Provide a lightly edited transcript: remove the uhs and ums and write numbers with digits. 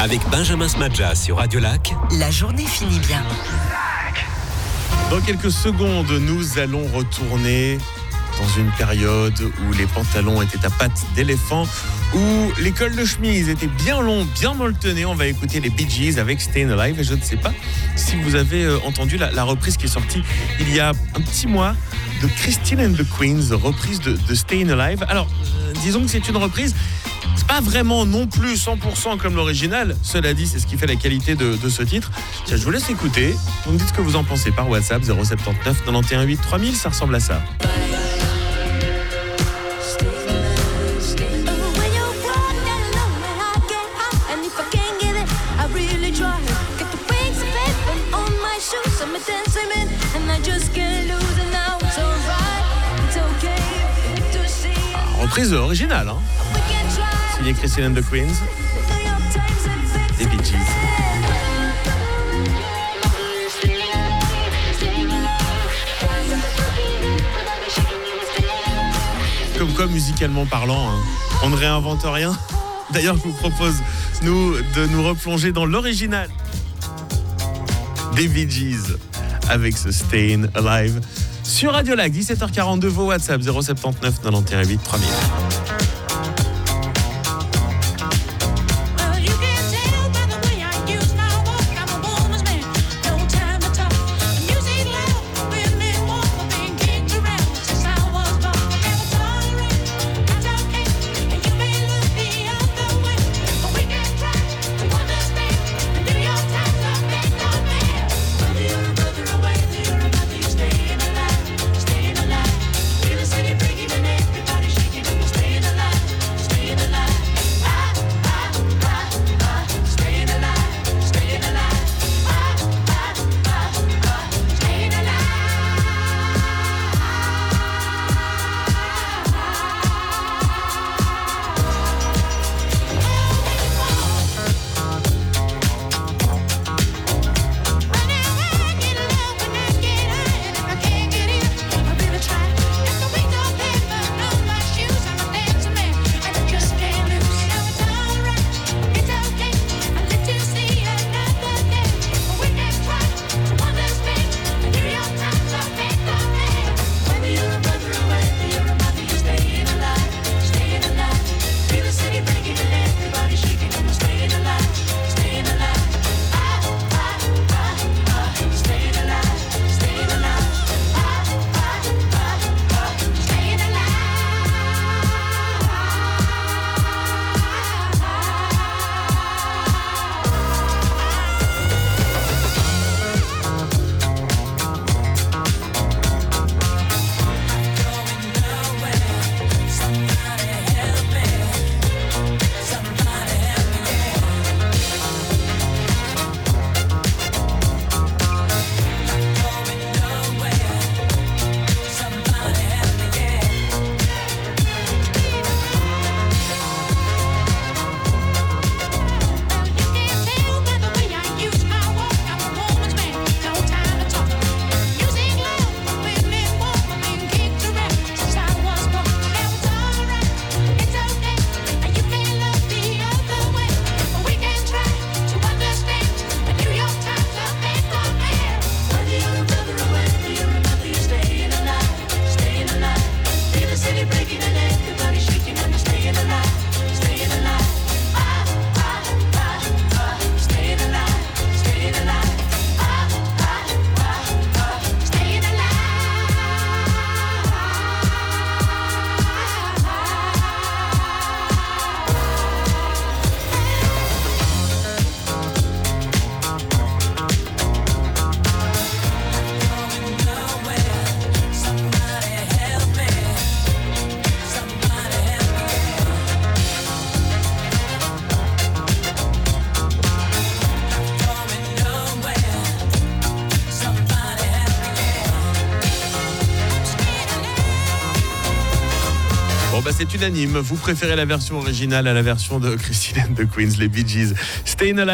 Avec Benjamin Smadja sur Radio Lac. La journée finit bien. Dans quelques secondes, nous allons retourner dans une période où les pantalons étaient à pattes d'éléphant, où les cols de chemise étaient bien longs, bien molletonnés. On va écouter les Bee Gees avec Stayin' Alive. Et je ne sais pas si vous avez entendu la reprise qui est sortie il y a un petit mois de Christine and the Queens, reprise de Stayin' Alive. Alors, disons que c'est une reprise. C'est pas vraiment non plus 100% comme l'original. Cela dit, c'est ce qui fait la qualité de ce titre. Tiens, je vous laisse écouter. Vous me dites ce que vous en pensez par WhatsApp 079 91 8 3000. Ça ressemble à ça. Reprise originale, hein. Signé Christine and the Queens, des Bee Gees. Comme quoi, musicalement parlant, hein, on ne réinvente rien. D'ailleurs, je vous propose, de nous replonger dans l'original des Bee Gees avec ce Stayin' Alive. Sur Radio Lac, 17h42, vos WhatsApp 079 91 8 3000. Bon bah c'est unanime, vous préférez la version originale à la version de Christine and the Queens, les Bee Gees. Stayin' Alive.